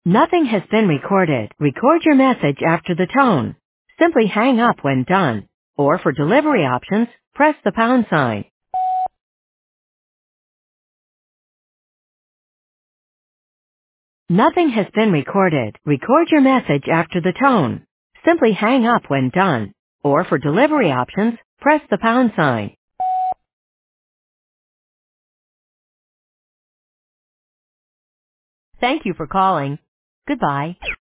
Nothing has been recorded. Record your message after the tone. Simply hang up when done. Or for delivery options, press the pound sign. Nothing has been recorded. Record your message after the tone. Simply hang up when done. Or for delivery options, press the pound sign. Thank you for calling. Goodbye.